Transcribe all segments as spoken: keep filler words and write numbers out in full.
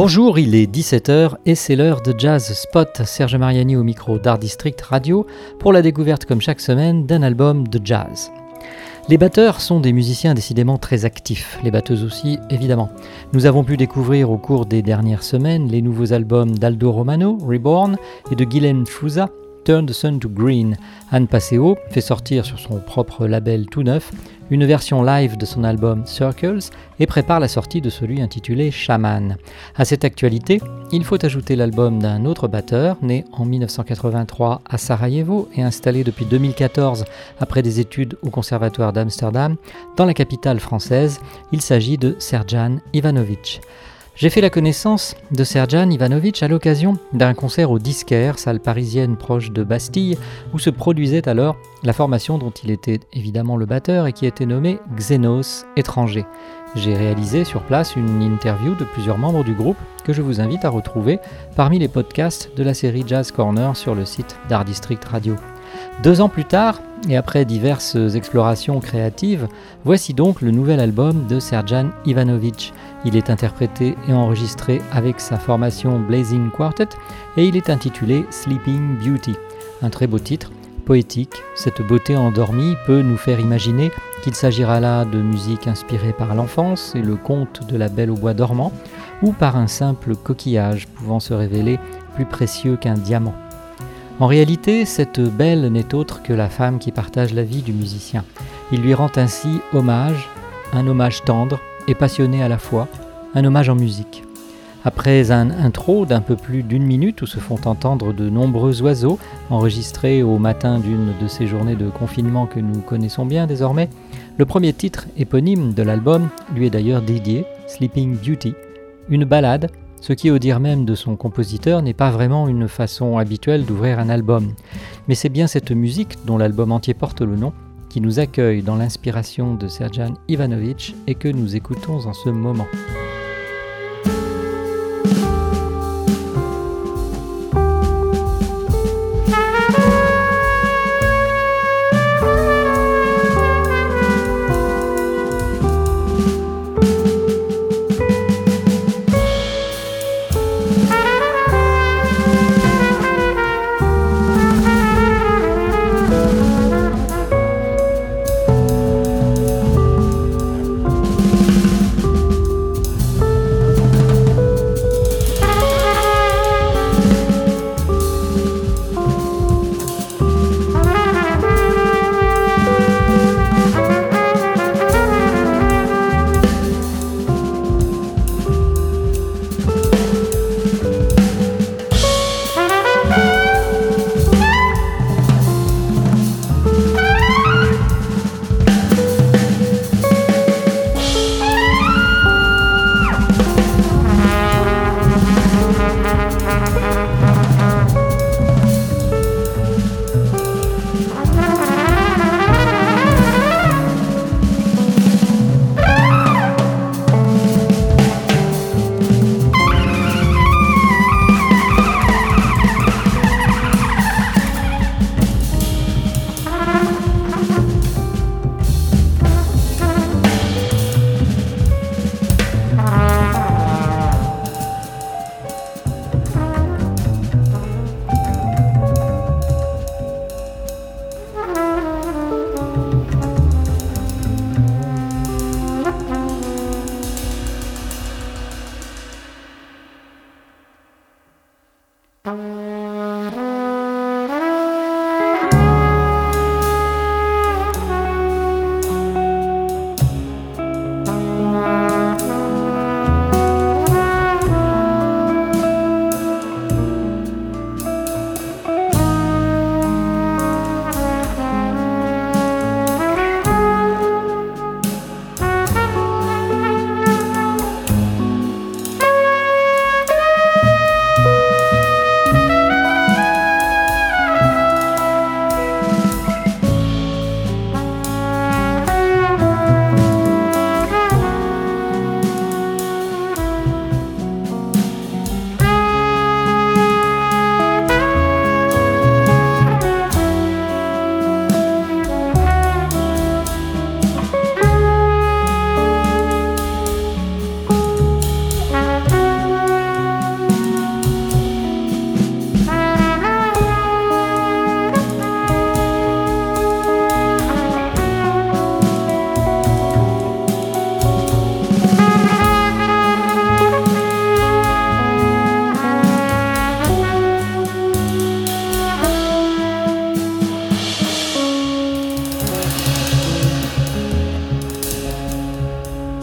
Bonjour, il est dix-sept heures et c'est l'heure de Jazz Spot. Serge Mariani au micro d'Art District Radio pour la découverte comme chaque semaine d'un album de jazz. Les batteurs sont des musiciens décidément très actifs, les batteuses aussi évidemment. Nous avons pu découvrir au cours des dernières semaines les nouveaux albums d'Aldo Romano, Reborn, et de Guylaine Flouza, Turn the Sun to Green. Anne Passeo fait sortir sur son propre label tout neuf une version live de son album Circles et prépare la sortie de celui intitulé Shaman. À cette actualité, il faut ajouter l'album d'un autre batteur, né en dix-neuf cent quatre-vingt-trois à Sarajevo et installé depuis deux mille quatorze après des études au Conservatoire d'Amsterdam, dans la capitale française. Il s'agit de Srdjan Ivanović. J'ai fait la connaissance de Srdjan Ivanović à l'occasion d'un concert au Disquaire, salle parisienne proche de Bastille, où se produisait alors la formation dont il était évidemment le batteur et qui était nommée Xenos Étranger. J'ai réalisé sur place une interview de plusieurs membres du groupe que je vous invite à retrouver parmi les podcasts de la série Jazz Corner sur le site d'Art District Radio. Deux ans plus tard, et après diverses explorations créatives, voici donc le nouvel album de Srdjan Ivanović. Il est interprété et enregistré avec sa formation Blazing Quartet et il est intitulé Sleeping Beauty. Un très beau titre, poétique. Cette beauté endormie peut nous faire imaginer qu'il s'agira là de musique inspirée par l'enfance et le conte de la Belle au bois dormant, ou par un simple coquillage pouvant se révéler plus précieux qu'un diamant. En réalité, cette belle n'est autre que la femme qui partage la vie du musicien. Il lui rend ainsi hommage, un hommage tendre et passionné à la fois, un hommage en musique. Après un intro d'un peu plus d'une minute où se font entendre de nombreux oiseaux, enregistrés au matin d'une de ces journées de confinement que nous connaissons bien désormais, le premier titre éponyme de l'album lui est d'ailleurs dédié, Sleeping Beauty, une ballade, ce qui, au dire même de son compositeur, n'est pas vraiment une façon habituelle d'ouvrir un album. Mais c'est bien cette musique, dont l'album entier porte le nom, qui nous accueille dans l'inspiration de Srdjan Ivanović et que nous écoutons en ce moment.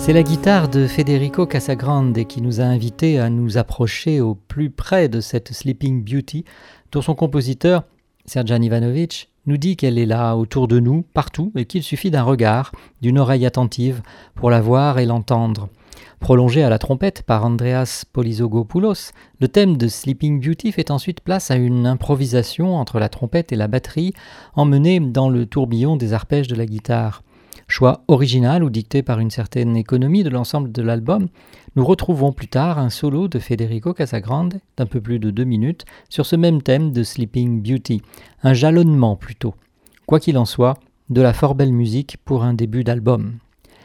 C'est la guitare de Federico Casagrande qui nous a invités à nous approcher au plus près de cette Sleeping Beauty dont son compositeur, Serjan Ivanovic, nous dit qu'elle est là, autour de nous, partout, et qu'il suffit d'un regard, d'une oreille attentive pour la voir et l'entendre. Prolongé à la trompette par Andreas Polysogopoulos, le thème de Sleeping Beauty fait ensuite place à une improvisation entre la trompette et la batterie, emmenée dans le tourbillon des arpèges de la guitare. Choix original ou dicté par une certaine économie de l'ensemble de l'album, nous retrouvons plus tard un solo de Federico Casagrande d'un peu plus de deux minutes sur ce même thème de Sleeping Beauty, un jalonnement plutôt. Quoi qu'il en soit, de la fort belle musique pour un début d'album.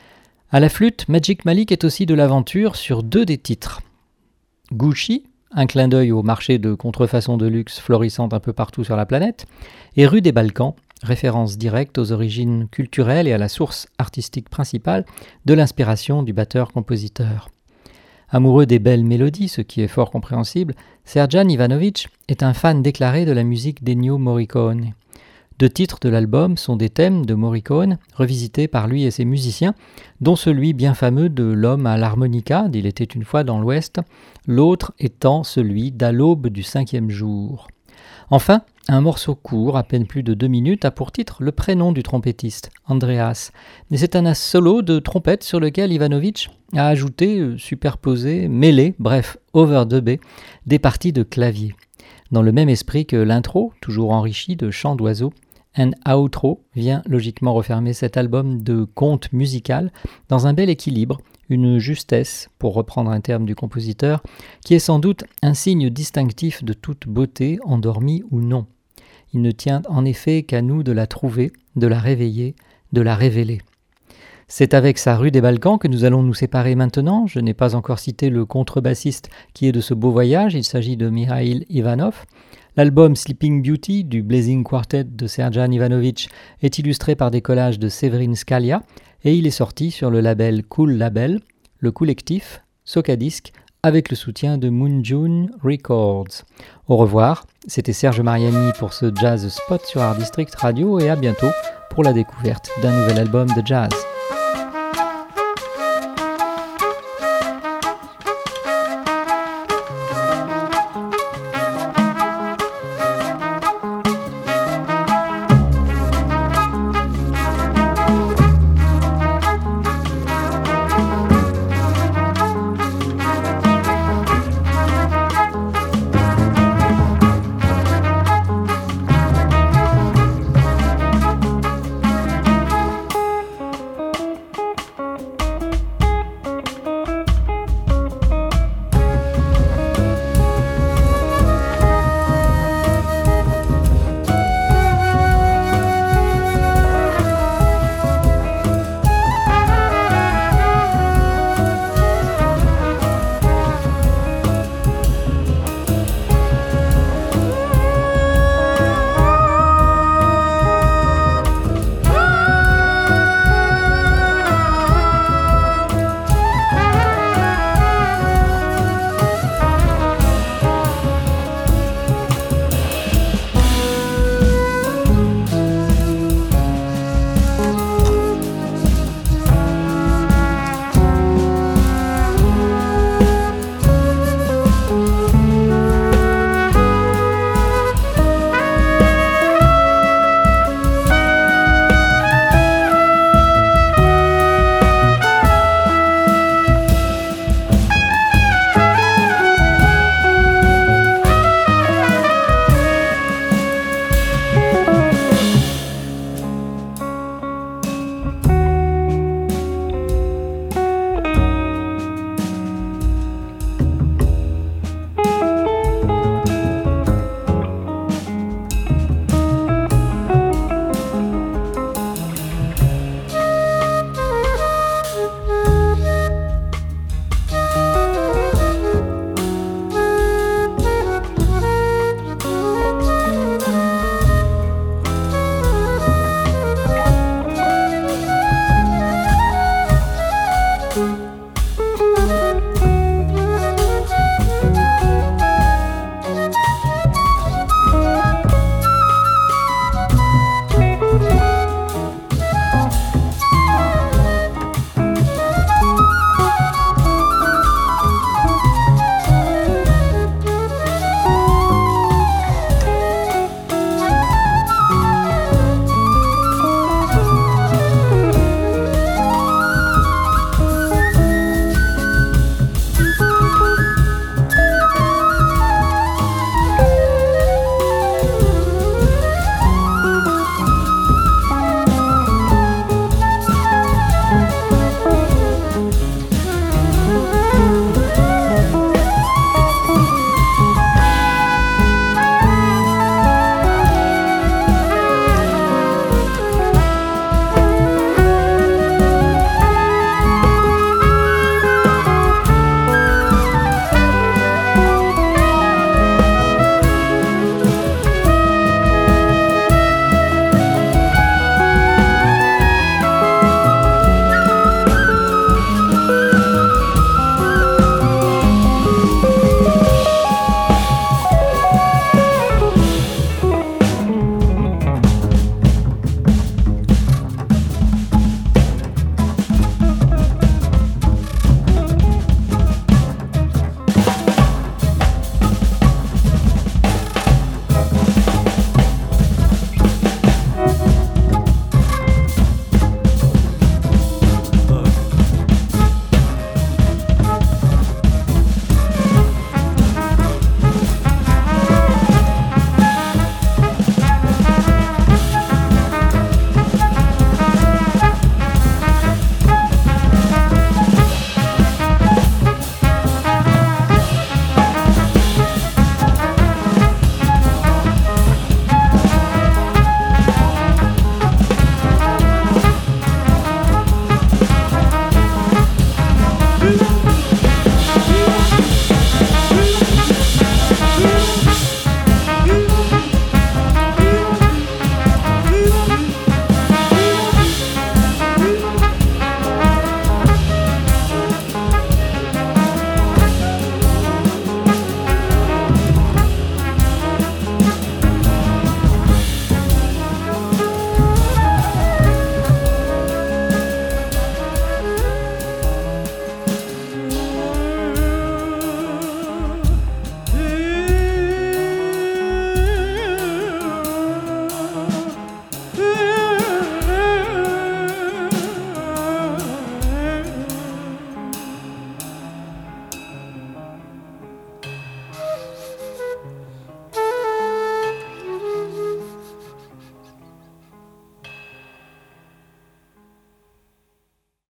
À la flûte, Magic Malik est aussi de l'aventure sur deux des titres. Gucci, un clin d'œil au marché de contrefaçon de luxe florissant un peu partout sur la planète, et Rue des Balkans, référence directe aux origines culturelles et à la source artistique principale de l'inspiration du batteur-compositeur. Amoureux des belles mélodies, ce qui est fort compréhensible, Serjan Ivanovic est un fan déclaré de la musique d'Ennio Morricone. Deux titres de l'album sont des thèmes de Morricone, revisités par lui et ses musiciens, dont celui bien fameux de L'homme à l'harmonica, d'Il était une fois dans l'Ouest, l'autre étant celui d'À l'aube du cinquième jour. Enfin, un morceau court, à peine plus de deux minutes, a pour titre le prénom du trompettiste, Andreas. Et c'est un solo de trompette sur lequel Ivanovic a ajouté, superposé, mêlé, bref, overdubbé, des parties de clavier. Dans le même esprit que l'intro, toujours enrichi de chants d'oiseaux, un outro vient logiquement refermer cet album de conte musical dans un bel équilibre, une justesse, pour reprendre un terme du compositeur, qui est sans doute un signe distinctif de toute beauté, endormie ou non. Il ne tient en effet qu'à nous de la trouver, de la réveiller, de la révéler. C'est avec sa Rue des Balkans que nous allons nous séparer maintenant. Je n'ai pas encore cité le contrebassiste qui est de ce beau voyage, il s'agit de Mikhail Ivanov. L'album Sleeping Beauty du Blazing Quartet de Serjan Ivanovic est illustré par des collages de Severin Scalia et il est sorti sur le label Cool Label, le collectif Socadisc, avec le soutien de Moonjune Records. Au revoir, c'était Serge Mariani pour ce Jazz Spot sur Art District Radio et à bientôt pour la découverte d'un nouvel album de jazz.